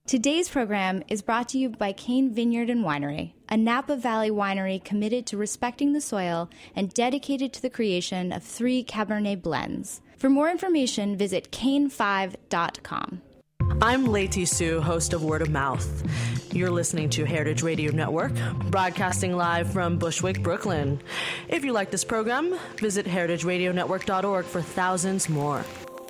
Today's program is brought to you by Kane Vineyard and Winery, a Napa Valley winery committed to respecting the soil and dedicated to the creation of 3 Cabernet blends. For more information, visit kane5.com. I'm Leti Sue, host of Word of Mouth. You're listening to Heritage Radio Network, broadcasting live from Bushwick, Brooklyn. If you like this program, visit heritageradionetwork.org for thousands more.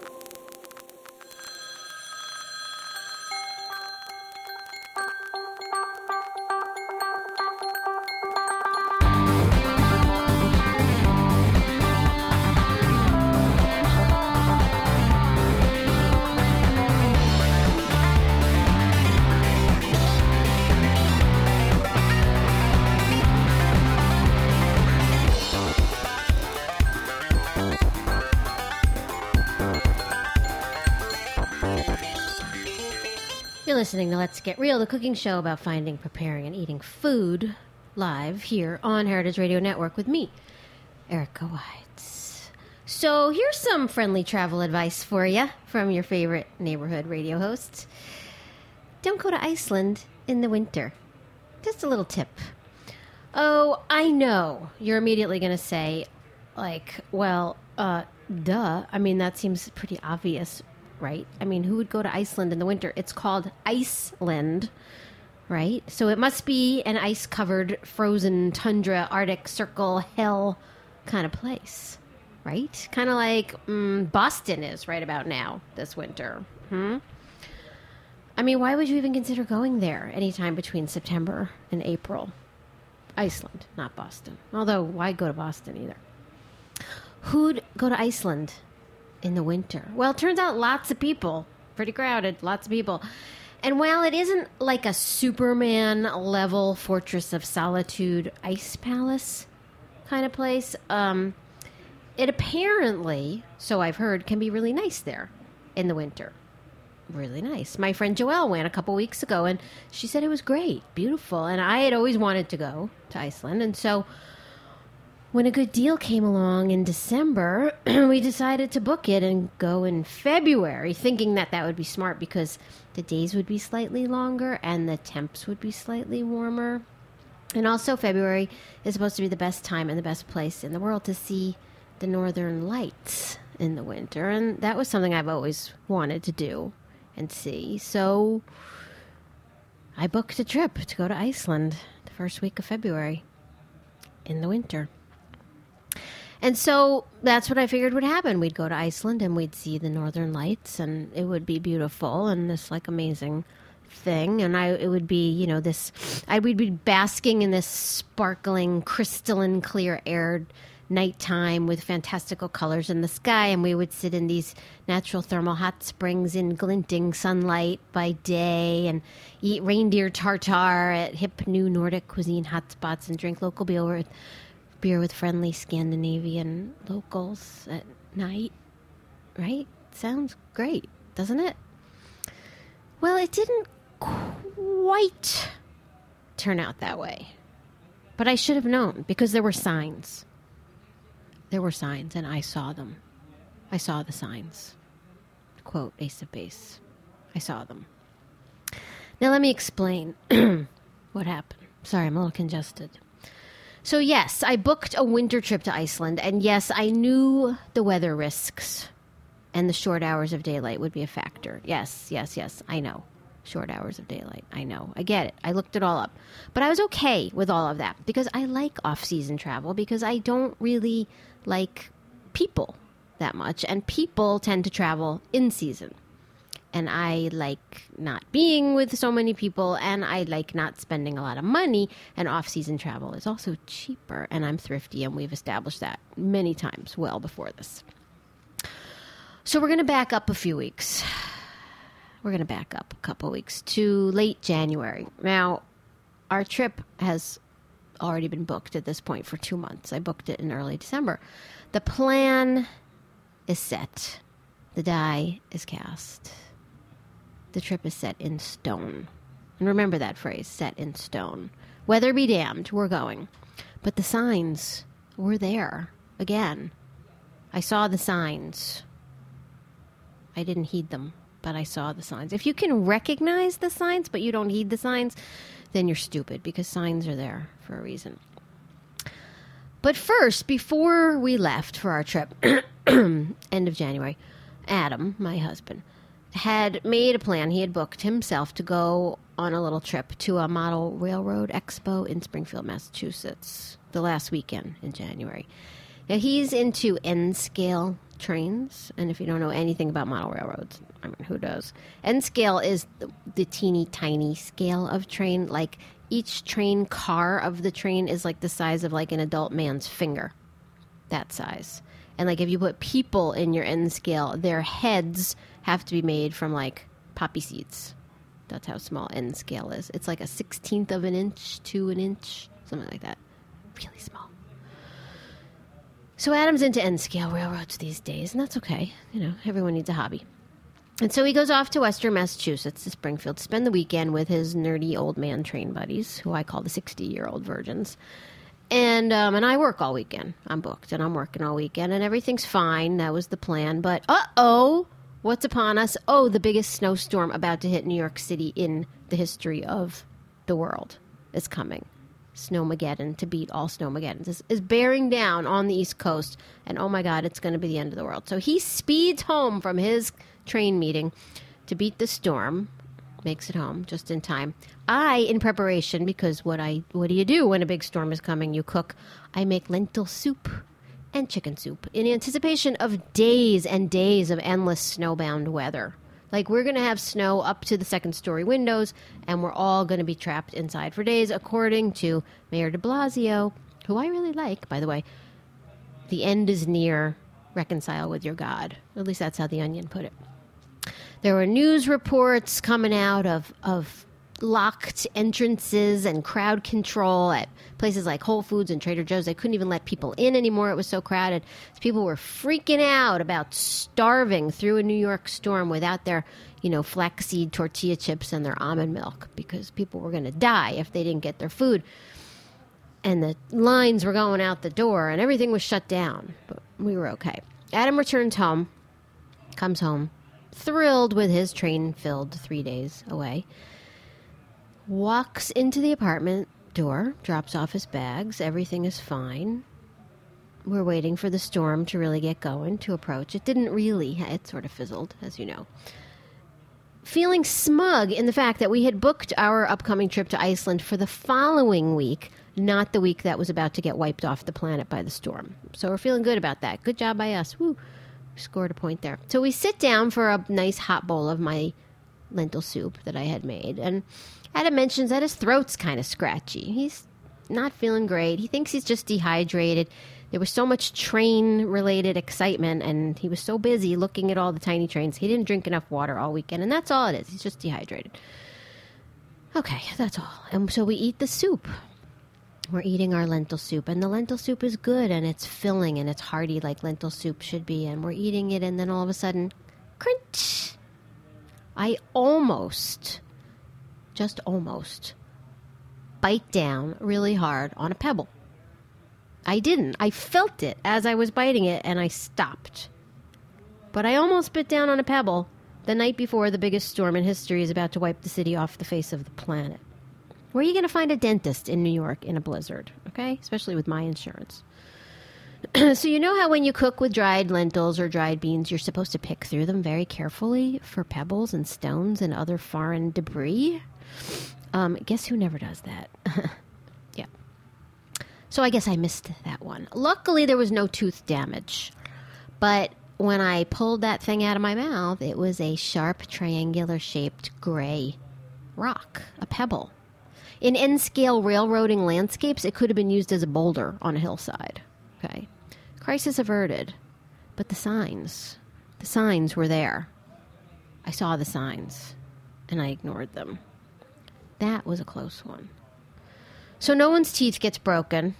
You're listening to Let's Get Real, the cooking show about finding, preparing, and eating food live here on Heritage Radio Network with me, Erica White. So here's some friendly travel advice for you from your favorite neighborhood radio host. Don't go to Iceland in the winter. Just a little tip. Oh, I know. You're immediately going to say, duh. I mean, that seems pretty obvious, right? I mean, who would go to Iceland in the winter? It's called Iceland, right? So it must be an ice-covered, frozen tundra, Arctic Circle, hell kind of place, right? Kind of like Boston is right about now this winter. I mean, why would you even consider going there anytime between September and April? Iceland, not Boston. Although, why go to Boston either? Who'd go to Iceland in the winter? Well, it turns out lots of people. Pretty crowded, lots of people. And while it isn't like a Superman-level Fortress of Solitude ice palace kind of place, it apparently, so I've heard, can be really nice there in the winter. Really nice. My friend Joelle went a couple weeks ago, and she said it was great, beautiful. And I had always wanted to go to Iceland, and so when a good deal came along in December, we decided to book it and go in February, thinking that that would be smart because the days would be slightly longer and the temps would be slightly warmer. And also February is supposed to be the best time and the best place in the world to see the northern lights in the winter. And that was something I've always wanted to do and see. So I booked a trip to go to Iceland the first week of February in the winter. And so that's what I figured would happen. We'd go to Iceland and we'd see the northern lights and it would be beautiful and this amazing thing. And it would be, we'd be basking in this sparkling, crystalline, clear aired nighttime with fantastical colors in the sky. And we would sit in these natural thermal hot springs in glinting sunlight by day and eat reindeer tartare at hip new Nordic cuisine hotspots and drink local beer with friendly Scandinavian locals at night, right? Sounds great, doesn't it? Well, it didn't quite turn out that way. But I should have known because there were signs. There were signs, and I saw them. I saw the signs. Quote, Ace of Base. I saw them. Now let me explain what happened. Sorry, I'm a little congested. So yes, I booked a winter trip to Iceland, and yes, I knew the weather risks and the short hours of daylight would be a factor. Yes, I know. Short hours of daylight, I know. I get it. I looked it all up. But I was okay with all of that because I like off-season travel because I don't really like people that much, and people tend to travel in season. And I like not being with so many people, and I like not spending a lot of money, and off-season travel is also cheaper, and I'm thrifty, and we've established that many times well before this. So we're going to back up a few weeks. We're going to back up a couple weeks to late January. Now, our trip has already been booked at this point for 2 months. I booked it in early December. The plan is set. The die is cast. The trip is set in stone. And remember that phrase, set in stone. Weather be damned, we're going. But the signs were there. Again, I saw the signs. I didn't heed them. but I saw the signs. If you can recognize the signs, but you don't heed the signs, then you're stupid, because signs are there for a reason. But first, before we left for our trip, end of January, Adam, my husband, had made a plan. He had booked himself to go on a little trip to a model railroad expo in Springfield, Massachusetts, the last weekend in January. Now, he's into N-scale trains, and if you don't know anything about model railroads, I mean, who does? N-scale is the teeny tiny scale of train. Like, each train car of the train is like the size of like an adult man's finger, that size. And like if you put people in your N-scale, their heads have to be made from like poppy seeds. That's how small N-scale is. It's like a 16th of an inch to an inch, something like that. Really small. So Adam's into N-scale railroads these days, and that's okay. You know, everyone needs a hobby. And so he goes off to Western Massachusetts, to Springfield, to spend the weekend with his nerdy old man train buddies, who I call the 60-year-old virgins. And I work all weekend. I'm booked, and I'm working all weekend, and everything's fine. That was the plan. But, what's upon us? Oh, the biggest snowstorm about to hit New York City in the history of the world is coming. Snowmageddon, to beat all Snowmageddons, is bearing down on the East Coast, and oh my God, it's going to be the end of the world. So he speeds home from his train meeting to beat the storm, makes it home just in time. I, in preparation, because what do you do when a big storm is coming? You cook. I make lentil soup and chicken soup in anticipation of days and days of endless snowbound weather. Like, we're going to have snow up to the second-story windows, and we're all going to be trapped inside for days, according to Mayor de Blasio, who I really like, by the way. The end is near. Reconcile with your God. At least that's how The Onion put it. There were news reports coming out of locked entrances and crowd control at places like Whole Foods and Trader Joe's. They couldn't even let people in anymore. It was so crowded. People were freaking out about starving through a New York storm without their, flaxseed tortilla chips and their almond milk, because people were going to die if they didn't get their food. And the lines were going out the door, and everything was shut down. But we were okay. Adam returns home, comes home, thrilled with his train-filled 3 days away, walks into the apartment door, drops off his bags. Everything is fine. We're waiting for the storm to really get going, to approach. It didn't really. It sort of fizzled, as you know. Feeling smug in the fact that we had booked our upcoming trip to Iceland for the following week, not the week that was about to get wiped off the planet by the storm. So we're feeling good about that. Good job by us. Woo. Scored a point there. So we sit down for a nice hot bowl of my lentil soup that I had made, and Adam mentions that his throat's kind of scratchy. He's not feeling great. He thinks he's just dehydrated. There was so much train-related excitement, and he was so busy looking at all the tiny trains. He didn't drink enough water all weekend, and that's all it is. He's just dehydrated. Okay, that's all. And so we eat the soup. We're eating our lentil soup, and the lentil soup is good, and it's filling, and it's hearty like lentil soup should be, and we're eating it, and then all of a sudden, crunch! I just almost, bite down really hard on a pebble. I didn't. I felt it as I was biting it, and I stopped. But I almost bit down on a pebble the night before the biggest storm in history is about to wipe the city off the face of the planet. Where are you going to find a dentist in New York in a blizzard, okay? Especially with my insurance. So you know how when you cook with dried lentils or dried beans, you're supposed to pick through them very carefully for pebbles and stones and other foreign debris? Guess who never does that? Yeah. So I guess I missed that one. Luckily, there was no tooth damage. But when I pulled that thing out of my mouth, it was a sharp, triangular-shaped gray rock, a pebble. In N-scale railroading landscapes, it could have been used as a boulder on a hillside. Okay. Crisis averted. But the signs were there. I saw the signs, and I ignored them. That was a close one. So no one's teeth get broken.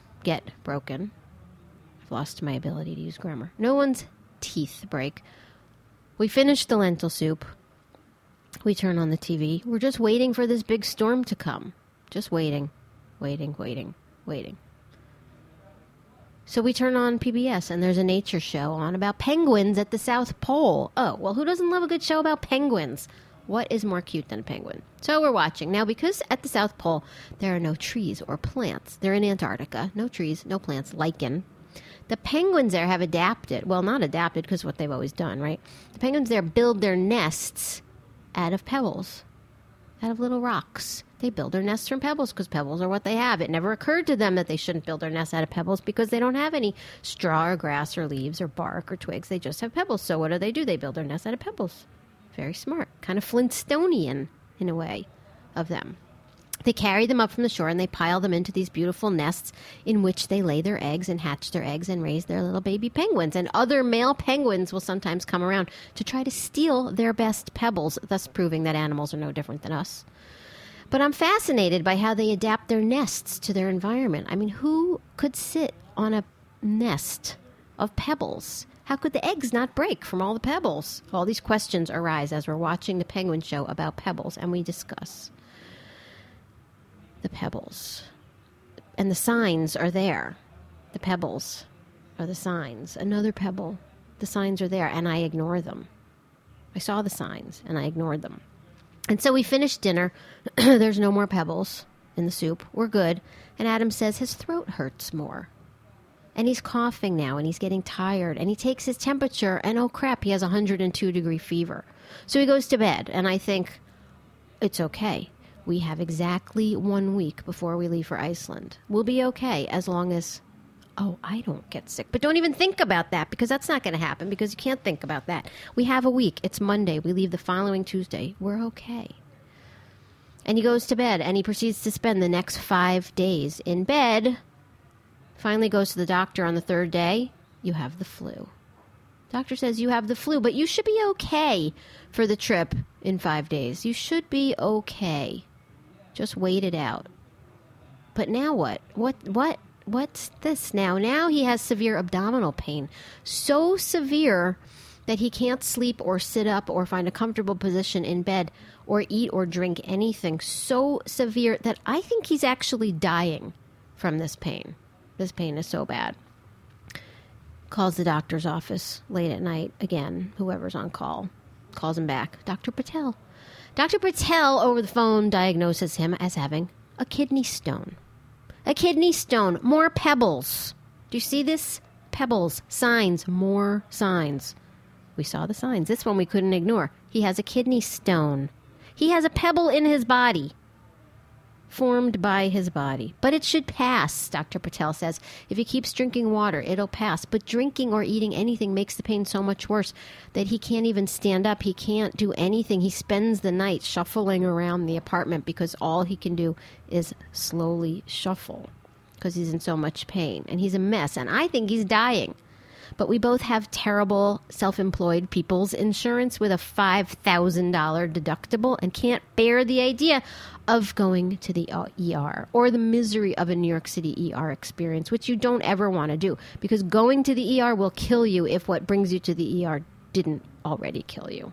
I've lost my ability to use grammar. No one's teeth break. We finish the lentil soup. We turn on the TV. We're just waiting for this big storm to come. Just waiting. So we turn on PBS, and there's a nature show on about penguins at the South Pole. Oh, well, who doesn't love a good show about penguins? What is more cute than a penguin? So we're watching. Now, because at the South Pole, there are no trees or plants. They're in Antarctica. No trees, no plants, lichen. The penguins there have adapted. Well, not adapted, because what they've always done, right? The penguins there build their nests out of pebbles, out of little rocks. They build their nests from pebbles because pebbles are what they have. It never occurred to them that they shouldn't build their nests out of pebbles because they don't have any straw or grass or leaves or bark or twigs. They just have pebbles. So what do? They build their nests out of pebbles. Very smart. Kind of Flintstonian in a way of them. They carry them up from the shore and they pile them into these beautiful nests in which they lay their eggs and hatch their eggs and raise their little baby penguins. And other male penguins will sometimes come around to try to steal their best pebbles, thus proving that animals are no different than us. But I'm fascinated by how they adapt their nests to their environment. I mean, who could sit on a nest of pebbles? How could the eggs not break from all the pebbles? All these questions arise as we're watching the Penguin Show about pebbles, and we discuss the pebbles. And the signs are there. The pebbles are the signs. Another pebble. The signs are there, and I ignore them. I saw the signs, and I ignored them. And so we finished dinner. There's no more pebbles in the soup. We're good. And Adam says his throat hurts more. And he's coughing now, and he's getting tired. And he takes his temperature, and oh crap, he has 102-degree fever. So he goes to bed, and I think, it's okay. We have exactly 1 week before we leave for Iceland. We'll be okay as long as, I don't get sick. But don't even think about that, because that's not going to happen, because you can't think about that. We have a week. It's Monday. We leave the following Tuesday. We're okay. And he goes to bed, and he proceeds to spend the next 5 days in bed. Finally goes to the doctor on the third day. You have the flu. Doctor says you have the flu, but you should be okay for the trip in 5 days. You should be okay. Just wait it out. But now what? What's this now? Now he has severe abdominal pain. So severe that he can't sleep or sit up or find a comfortable position in bed or eat or drink anything. So severe that I think he's actually dying from this pain. This pain is so bad. Calls the doctor's office late at night. Again, whoever's on call calls him back. Dr. Patel. Dr. Patel over the phone diagnoses him as having a kidney stone. A kidney stone. More pebbles. Do you see this? Pebbles. Signs. More signs. We saw the signs. This one we couldn't ignore. He has a kidney stone. He has a pebble in his body. Formed by his body. But it should pass, Dr. Patel says. If he keeps drinking water, it'll pass. But drinking or eating anything makes the pain so much worse that he can't even stand up. He can't do anything. He spends the night shuffling around the apartment because all he can do is slowly shuffle because he's in so much pain. And he's a mess. And I think he's dying. But we both have terrible self-employed people's insurance with a $5,000 deductible and can't bear the idea of going to the ER or the misery of a New York City ER experience, which you don't ever want to do because going to the ER will kill you if what brings you to the ER didn't already kill you.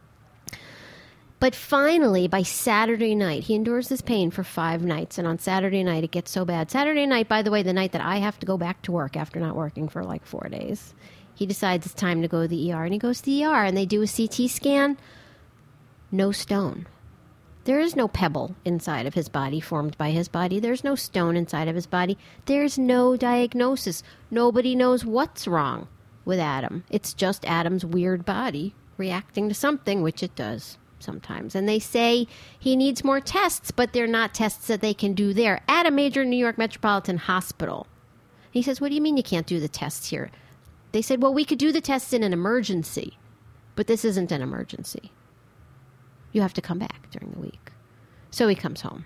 But finally, by Saturday night, he endures this pain for 5 nights. And on Saturday night, it gets so bad. Saturday night, by the way, the night that I have to go back to work after not working for like 4 days, he decides it's time to go to the ER. And he goes to the ER and they do a CT scan. No stone. There is no pebble inside of his body formed by his body. There's no stone inside of his body. There's no diagnosis. Nobody knows what's wrong with Adam. It's just Adam's weird body reacting to something, which it does sometimes. And they say he needs more tests, but they're not tests that they can do there at a major New York metropolitan hospital. He says, what do you mean you can't do the tests here? They said, well, we could do the tests in an emergency, but this isn't an emergency. You have to come back during the week. So he comes home.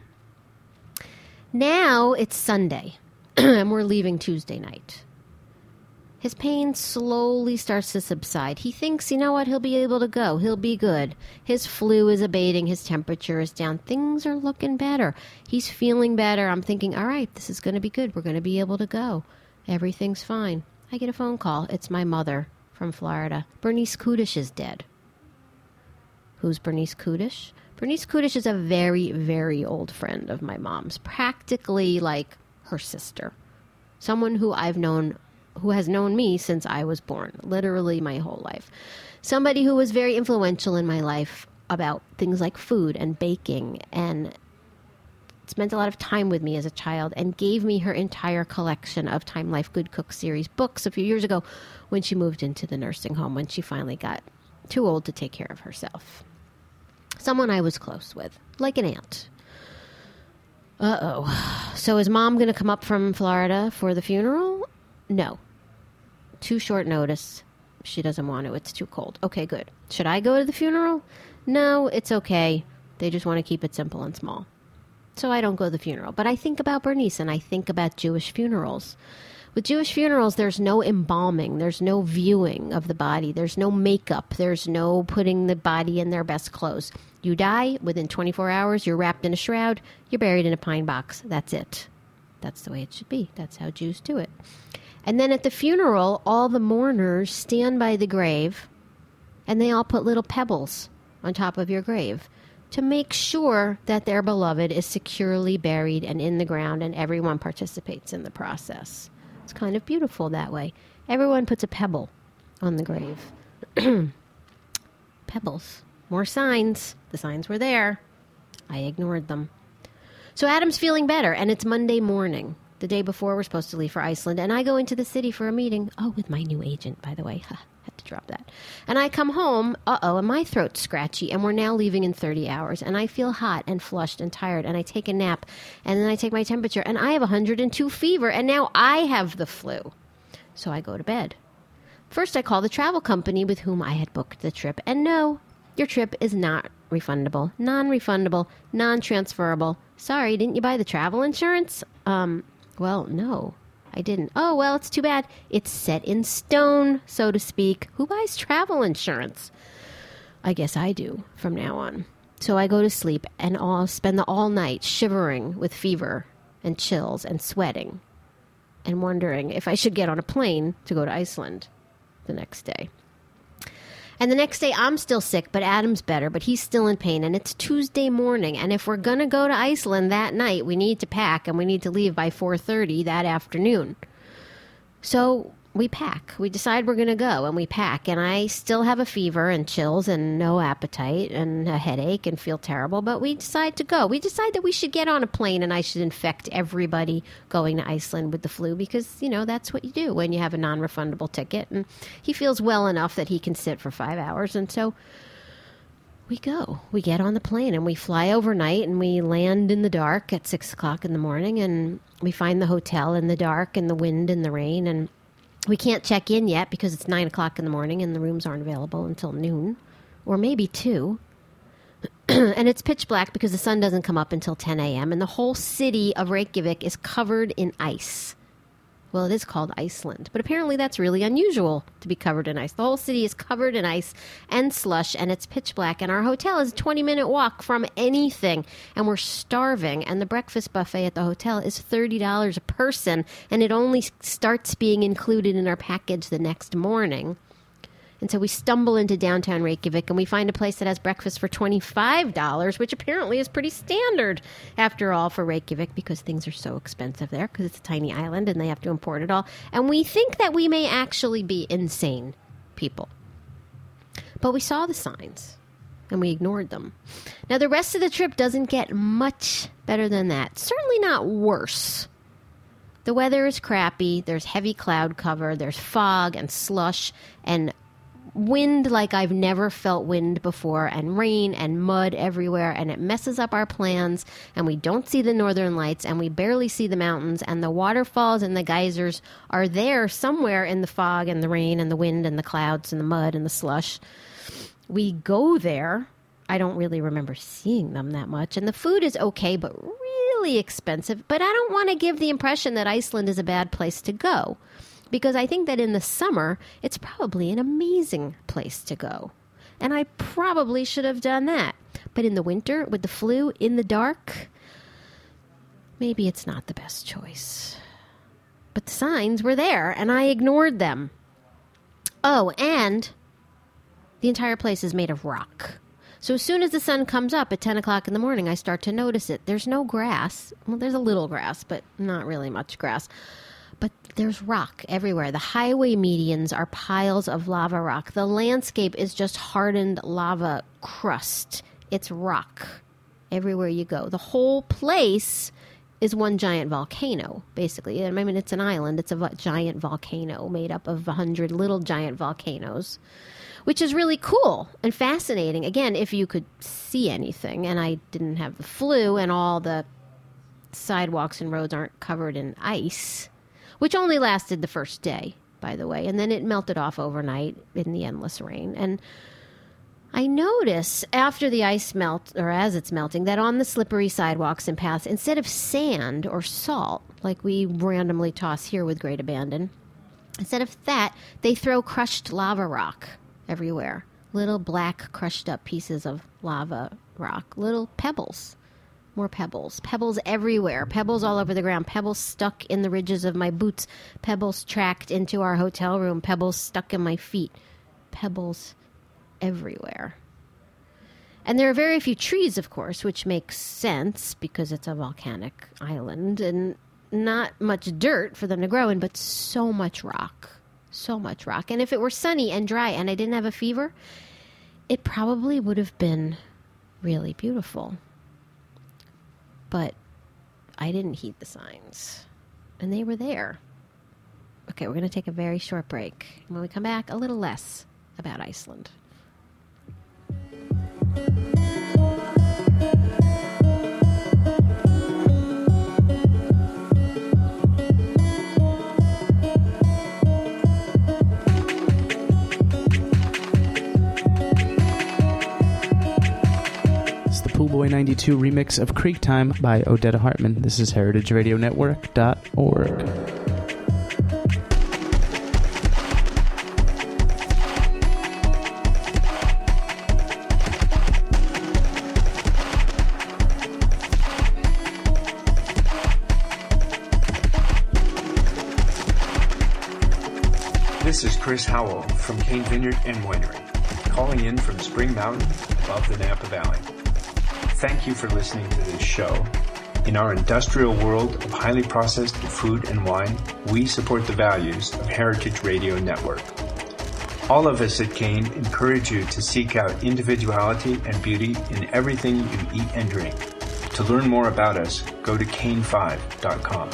Now it's Sunday, and we're leaving Tuesday night. His pain slowly starts to subside. He thinks, you know what, he'll be able to go. He'll be good. His flu is abating. His temperature is down. Things are looking better. He's feeling better. I'm thinking, all right, this is going to be good. We're going to be able to go. Everything's fine. I get a phone call. It's my mother from Florida. Bernice Kudish is dead. Who's Bernice Kudish? Bernice Kudish is a very, very old friend of my mom's. Practically like her sister. Someone who I've known who has known me since I was born, literally my whole life. Somebody who was very influential in my life about things like food and baking, and spent a lot of time with me as a child, and gave me her entire collection of Time Life Good Cook series books a few years ago when she moved into the nursing home, when she finally got too old to take care of herself. Someone I was close with, like an aunt. So is Mom going to come up from Florida for the funeral? No. Too short notice. She doesn't want to. It's too cold. Okay, good. Should I go to the funeral? No, it's okay. They just want to keep it simple and small. So I don't go to the funeral. But I think about Bernice, and I think about Jewish funerals. With Jewish funerals, there's no embalming. There's no viewing of the body. There's no makeup. There's no putting the body in their best clothes. You die, within 24 hours, you're wrapped in a shroud, you're buried in a pine box. That's it. That's the way it should be. That's how Jews do it. And then at the funeral, all the mourners stand by the grave, and they all put little pebbles on top of your grave to make sure that their beloved is securely buried and in the ground, and everyone participates in the process. It's kind of beautiful that way. Everyone puts a pebble on the grave. Pebbles. More signs. The signs were there. I ignored them. So Adam's feeling better, and it's Monday morning, the day before we're supposed to leave for Iceland, and I go into the city for a meeting. Oh, with my new agent, by the way. Had to drop that. And I come home, and my throat's scratchy, and we're now leaving in 30 hours, and I feel hot and flushed and tired, and I take a nap, and then I take my temperature, and I have 102 fever, and now I have the flu. So I go to bed. First, I call the travel company with whom I had booked the trip, and no, your trip is not refundable, non-refundable, non-transferable. Sorry, didn't you buy the travel insurance? Well, no, I didn't. Oh, well, it's too bad. It's set in stone, so to speak. Who buys travel insurance? I guess I do from now on. So I go to sleep and I'll spend the all night shivering with fever and chills and sweating and wondering if I should get on a plane to go to Iceland the next day. And the next day, I'm still sick, but Adam's better, but he's still in pain, and it's Tuesday morning, and if we're going to go to Iceland that night, we need to pack, and we need to leave by 4:30 that afternoon. So we pack. We decide we're going to go, and we pack, and I still have a fever and chills and no appetite and a headache and feel terrible, but we decide to go. We decide that we should get on a plane, and I should infect everybody going to Iceland with the flu because, that's what you do when you have a non-refundable ticket. And he feels well enough that he can sit for 5 hours, and so we go. We get on the plane, and we fly overnight, and we land in the dark at 6 o'clock in the morning, and we find the hotel in the dark and the wind and the rain, and we can't check in yet because it's 9 o'clock in the morning and the rooms aren't available until noon or maybe 2. And it's pitch black because the sun doesn't come up until 10 a.m. and the whole city of Reykjavik is covered in ice. Well, it is called Iceland, but apparently that's really unusual to be covered in ice. The whole city is covered in ice and slush, and it's pitch black, and our hotel is a 20-minute walk from anything, and we're starving, and the breakfast buffet at the hotel is $30 a person, and it only starts being included in our package the next morning. And so we stumble into downtown Reykjavik, and we find a place that has breakfast for $25, which apparently is pretty standard, after all, for Reykjavik, because things are so expensive there, because it's a tiny island, and they have to import it all. And we think that we may actually be insane people. But we saw the signs, and we ignored them. Now, the rest of the trip doesn't get much better than that. Certainly not worse. The weather is crappy. There's heavy cloud cover. There's fog and slush and wind like I've never felt wind before, and rain and mud everywhere, and it messes up our plans, and we don't see the northern lights, and we barely see the mountains, and the waterfalls and the geysers are there somewhere in the fog and the rain and the wind and the clouds and the mud and the slush. We go there. I don't really remember seeing them that much, and the food is okay, but really expensive, but I don't want to give the impression that Iceland is a bad place to go, because I think that in the summer, it's probably an amazing place to go. And I probably should have done that. But in the winter, with the flu, in the dark, maybe it's not the best choice. But the signs were there, and I ignored them. Oh, and the entire place is made of rock. So as soon as the sun comes up at 10 o'clock in the morning, I start to notice it. There's no grass. Well, there's a little grass, but not really much grass. but there's rock everywhere. The highway medians are piles of lava rock. The landscape is just hardened lava crust. It's rock everywhere you go. The whole place is one giant volcano, basically. I mean, it's an island. It's a giant volcano made up of 100 little giant volcanoes, which is really cool and fascinating. Again, if you could see anything, and I didn't have the flu, and all the sidewalks and roads aren't covered in ice, which only lasted the first day, by the way, and then it melted off overnight in the endless rain. And I notice after the ice melt, or as it's melting, that on the slippery sidewalks and paths, instead of sand or salt, like we randomly toss here with great abandon, instead of that, they throw crushed lava rock everywhere. Little black crushed up pieces of lava rock. Little pebbles. More pebbles. Pebbles everywhere. Pebbles all over the ground. Pebbles stuck in the ridges of my boots. Pebbles tracked into our hotel room. Pebbles stuck in my feet. Pebbles everywhere. And there are very few trees, of course, which makes sense because it's a volcanic island, and not much dirt for them to grow in, but so much rock. So much rock. And if it were sunny and dry and I didn't have a fever, it probably would have been really beautiful. But I didn't heed the signs, and they were there. Okay, we're going to take a very short break. When we come back, a little less about Iceland. Poolboy 92 remix of Creek Time by Odetta Hartman. This is heritageradionetwork.org. This is Chris Howell from Cane Vineyard and Winery, calling in from Spring Mountain above the Napa Valley. Thank you for listening to this show. In our industrial world of highly processed food and wine, we support the values of Heritage Radio Network. All of us at Cane encourage you to seek out individuality and beauty in everything you eat and drink. To learn more about us, go to cane5.com.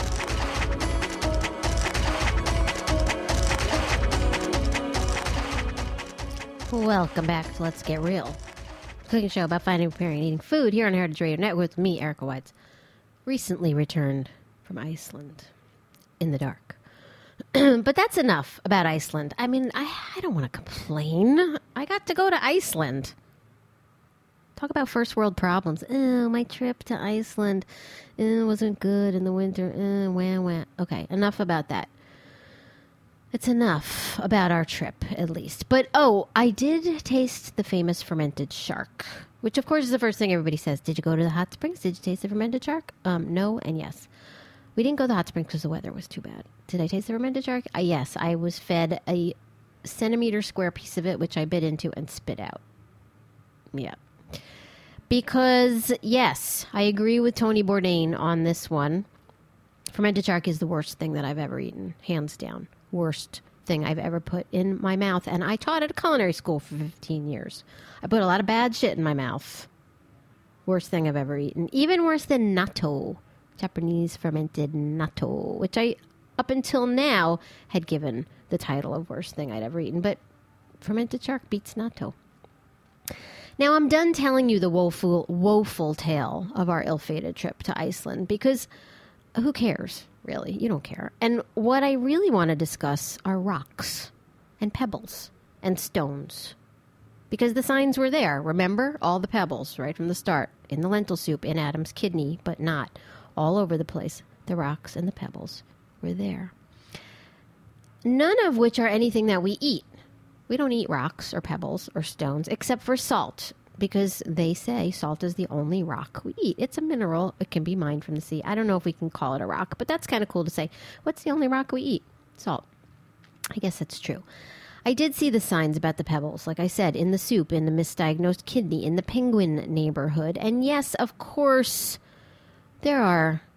Welcome back to Let's Get Real, cooking show about finding, preparing, and eating food here on Heritage Radio Network with me, Erica Weitz, recently returned from Iceland in the dark. But that's enough about Iceland. I mean, I don't want to complain. I got to go to Iceland. Talk about first world problems. Oh, my trip to Iceland wasn't good in the winter. Wah, wah. Okay, enough about that. It's enough about our trip, at least. But, I did taste the famous fermented shark, which, of course, is the first thing everybody says. Did you go to the hot springs? Did you taste the fermented shark? No and yes. We didn't go to the hot springs because the weather was too bad. Did I taste the fermented shark? Yes, I was fed a centimeter square piece of it, which I bit into and spit out. Yeah. Because, yes, I agree with Tony Bourdain on this one. Fermented shark is the worst thing that I've ever eaten, hands down. Worst thing I've ever put in my mouth. And I taught at a culinary school for 15 years. I put a lot of bad shit in my mouth. Worst thing I've ever eaten. Even worse than natto. Japanese fermented natto, which I, up until now, had given the title of worst thing I'd ever eaten. But fermented shark beats natto. Now, I'm done telling you the woeful tale of our ill-fated trip to Iceland, because who cares, really? You don't care. And what I really want to discuss are rocks and pebbles and stones, because the signs were there. Remember? All the pebbles right from the start, in the lentil soup, in Adam's kidney, but not all over the place. The rocks and the pebbles were there. None of which are anything that we eat. We don't eat rocks or pebbles or stones, except for salt, because they say salt is the only rock we eat. It's a mineral. It can be mined from the sea. I don't know if we can call it a rock, but that's kind of cool to say. What's the only rock we eat? Salt. I guess that's true. I did see the signs about the pebbles, like I said, in the soup, in the misdiagnosed kidney, in the penguin neighborhood. And yes, of course, there are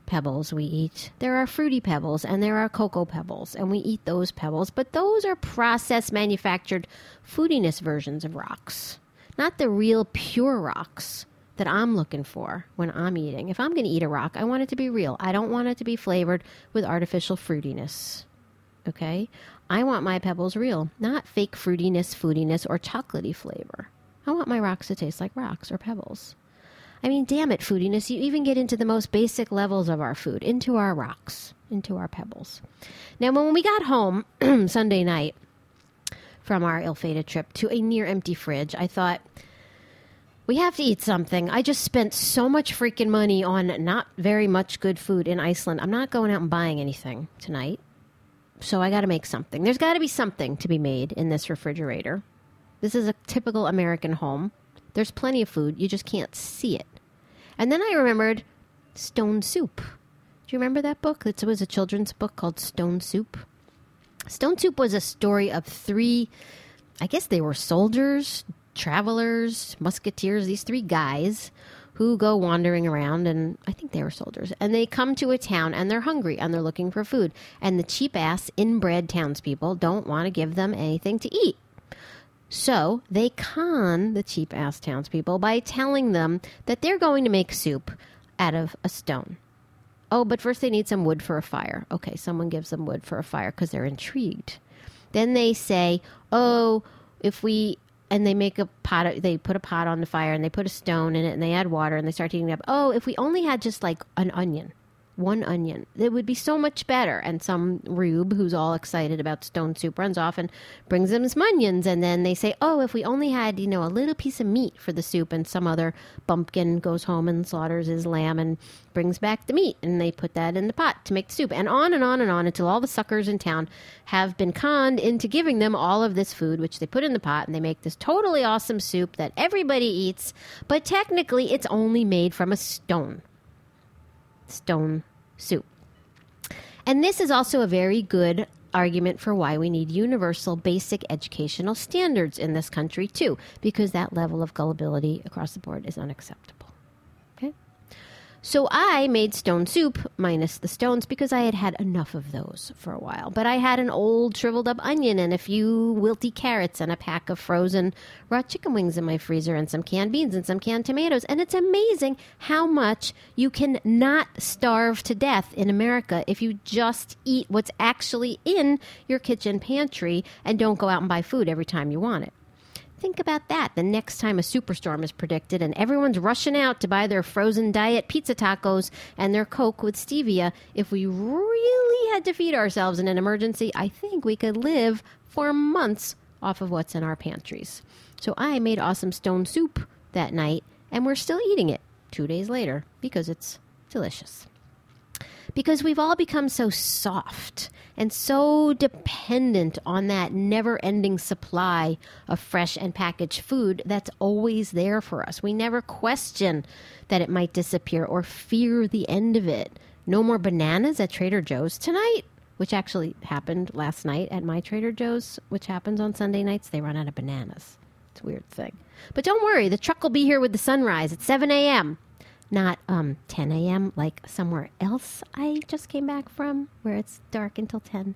pebbles we eat. There are fruity pebbles and there are cocoa pebbles, and we eat those pebbles, but those are processed, manufactured foodiness versions of rocks, not the real pure rocks that I'm looking for when I'm eating. If I'm going to eat a rock, I want it to be real. I don't want it to be flavored with artificial fruitiness. Okay? I want my pebbles real, not fake fruitiness, foodiness, or chocolatey flavor. I want my rocks to taste like rocks or pebbles. I mean, damn it, foodiness. You even get into the most basic levels of our food, into our rocks, into our pebbles. Now, when we got home Sunday night from our ill-fated trip to a near-empty fridge, I thought, we have to eat something. I just spent so much freaking money on not very much good food in Iceland. I'm not going out and buying anything tonight. So I got to make something. There's got to be something to be made in this refrigerator. This is a typical American home. There's plenty of food. You just can't see it. And then I remembered Stone Soup. Do you remember that book? It was a children's book called Stone Soup. Stone Soup was a story of three, I guess they were soldiers, travelers, musketeers, these three guys who go wandering around, and I think they were soldiers, and they come to a town and they're hungry and they're looking for food, and the cheap ass inbred townspeople don't want to give them anything to eat. So they con the cheap ass townspeople by telling them that they're going to make soup out of a stone. Oh, but first they need some wood for a fire. Okay, someone gives them wood for a fire because they're intrigued. Then they say, and they make a pot, they put a pot on the fire and they put a stone in it and they add water and they start heating it up. Oh, if we only had just like an onion, one onion, it would be so much better. And some rube who's all excited about stone soup runs off and brings them some onions. And then they say, oh, if we only had, a little piece of meat for the soup. And some other bumpkin goes home and slaughters his lamb and brings back the meat. And they put that in the pot to make the soup. And on and on and on until all the suckers in town have been conned into giving them all of this food, which they put in the pot. And they make this totally awesome soup that everybody eats. But technically, it's only made from a stone. Stone soup. And this is also a very good argument for why we need universal basic educational standards in this country too, because that level of gullibility across the board is unacceptable. Okay? So I made stone soup minus the stones because I had had enough of those for a while. But I had an old shriveled up onion and a few wilty carrots and a pack of frozen raw chicken wings in my freezer and some canned beans and some canned tomatoes. And it's amazing how much you can not starve to death in America if you just eat what's actually in your kitchen pantry and don't go out and buy food every time you want it. Think about that the next time a superstorm is predicted and everyone's rushing out to buy their frozen diet pizza tacos and their Coke with stevia. If we really had to feed ourselves in an emergency, I think we could live for months off of what's in our pantries. So I made awesome stone soup that night, and we're still eating it 2 days later because it's delicious. Because we've all become so soft and so dependent on that never-ending supply of fresh and packaged food that's always there for us. We never question that it might disappear or fear the end of it. No more bananas at Trader Joe's tonight, which actually happened last night at my Trader Joe's, which happens on Sunday nights. They run out of bananas. It's a weird thing. But don't worry, the truck will be here with the sunrise at 7 a.m., not 10 a.m. like somewhere else I just came back from where it's dark until 10.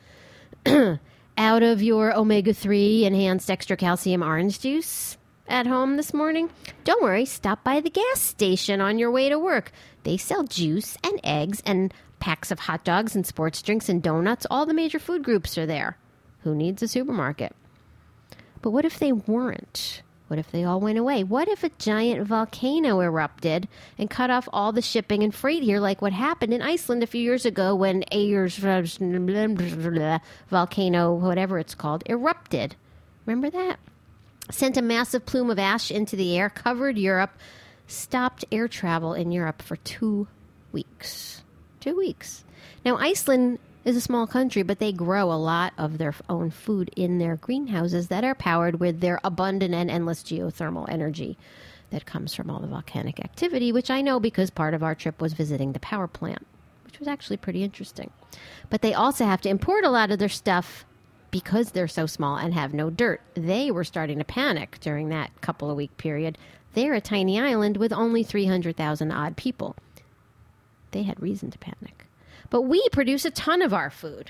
Yeah. Out of your omega-3 enhanced extra calcium orange juice at home this morning? Don't worry, stop by the gas station on your way to work. They sell juice and eggs and packs of hot dogs and sports drinks and donuts. All the major food groups are there. Who needs a supermarket? But what if they weren't? What if they all went away? What if a giant volcano erupted and cut off all the shipping and freight here like what happened in Iceland a few years ago when Eyjars volcano, whatever it's called, erupted? Remember that? Sent a massive plume of ash into the air, covered Europe, stopped air travel in Europe for 2 weeks. 2 weeks. Now, Iceland is a small country, but they grow a lot of their own food in their greenhouses that are powered with their abundant and endless geothermal energy that comes from all the volcanic activity, which I know because part of our trip was visiting the power plant, which was actually pretty interesting. But they also have to import a lot of their stuff because they're so small and have no dirt. They were starting to panic during that couple of week period. They're a tiny island with only 300,000 odd people. They had reason to panic. But we produce a ton of our food.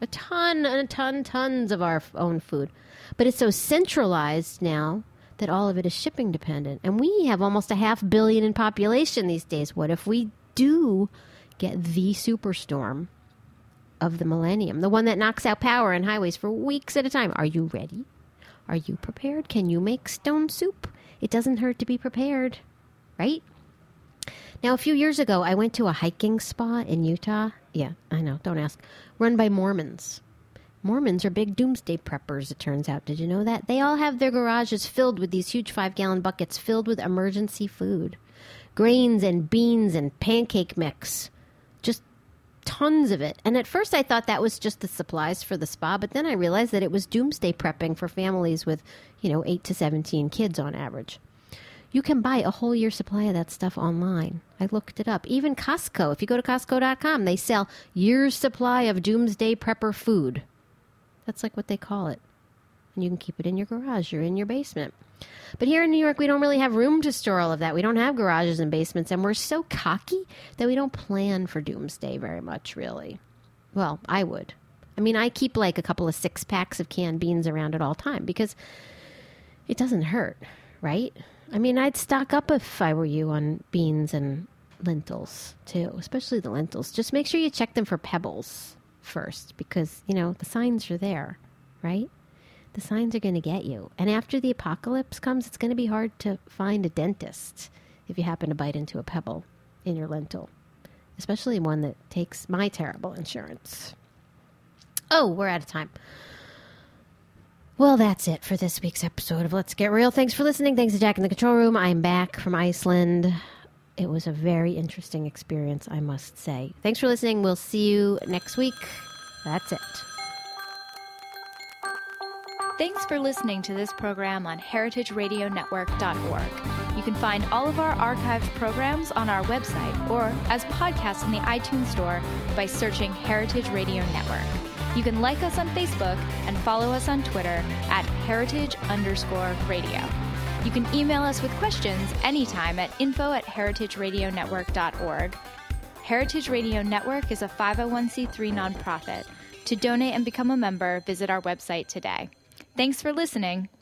Tons of our own food. But it's so centralized now that all of it is shipping dependent. And we have almost 500 million in population these days. What if we do get the superstorm of the millennium, the one that knocks out power and highways for weeks at a time? Are you ready? Are you prepared? Can you make stone soup? It doesn't hurt to be prepared, right? Now, a few years ago, I went to a hiking spa in Utah. Yeah, I know, don't ask. Run by Mormons. Mormons are big doomsday preppers, it turns out. Did you know that? They all have their garages filled with these huge 5-gallon buckets filled with emergency food. Grains and beans and pancake mix. Just tons of it. And at first I thought that was just the supplies for the spa, but then I realized that it was doomsday prepping for families with, 8 to 17 kids on average. You can buy a whole year supply of that stuff online. I looked it up. Even Costco, if you go to Costco.com, they sell year's supply of doomsday prepper food. That's like what they call it. And you can keep it in your garage or in your basement. But here in New York, we don't really have room to store all of that. We don't have garages and basements, and we're so cocky that we don't plan for doomsday very much, really. Well, I would. I keep like a couple of 6-packs of canned beans around at all time because it doesn't hurt, right? I'd stock up if I were you on beans and lentils, too, especially the lentils. Just make sure you check them for pebbles first because, the signs are there, right? The signs are going to get you. And after the apocalypse comes, it's going to be hard to find a dentist if you happen to bite into a pebble in your lentil, especially one that takes my terrible insurance. Oh, we're out of time. Well, that's it for this week's episode of Let's Get Real. Thanks for listening. Thanks to Jack in the control room. I'm back from Iceland. It was a very interesting experience, I must say. Thanks for listening. We'll see you next week. That's it. Thanks for listening to this program on heritageradionetwork.org. You can find all of our archived programs on our website or as podcasts in the iTunes Store by searching Heritage Radio Network. You can like us on Facebook and follow us on Twitter at heritage_radio. You can email us with questions anytime at info@heritageradionetwork.org. Heritage Radio Network is a 501c3 nonprofit. To donate and become a member, visit our website today. Thanks for listening.